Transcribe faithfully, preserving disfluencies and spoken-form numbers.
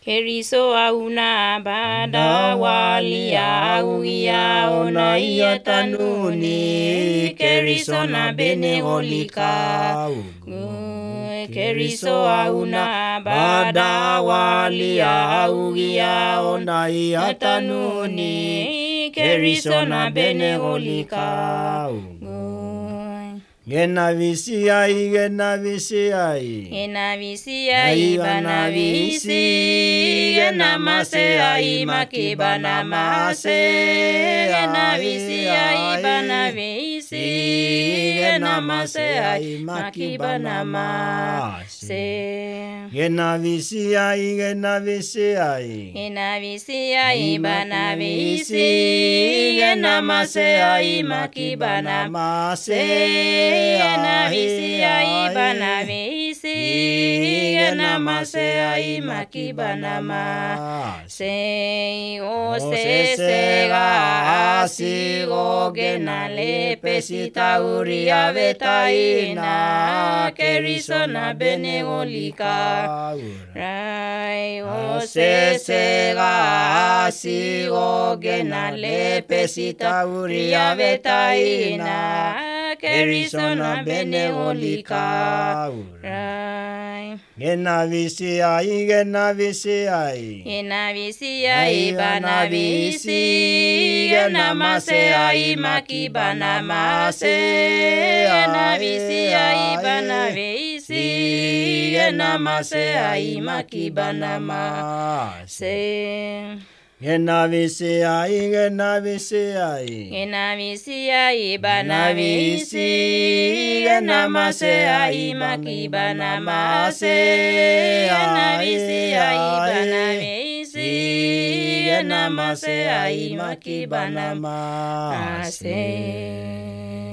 Keriso auna bada walia uia ona ia tanuni. Keriso na bene olika. Keriso auna bada walia uia ona ia tanuni. Keriso na bene olika. Gena visi ai, gena visi ai. Gena visi ai, bana visi. Gena mase ai, maki bana mase. Gena visi ai, bana visi. Gena mase ai, maki bana mase. Gena visi ai, gena visi ai. Gena visi ai, bana visi. Gena mase ai, maki bana mase. Gena visi ai, bana visi. Gena mase ai, maki bana mase. O se se ga asigo gena lepesita uria betaina. Keriso na bene olika. Rai o se se ga asigo gena lepesita uria betaina. Keriso na bene olika. Rai. Gena visi ai, gena visi ai. Gena visi ai, bana visi. Gena mase ai, maki bana mase. Gena visi ai, bana visi. Gena mase ai, maki bana mase. Gena visi ai, gena visi ai. Gena visi ai, bana visi. Gena mase ai, maki bana mase. Gena visi ai, bana visi. Gena mase ai, maki bana mase.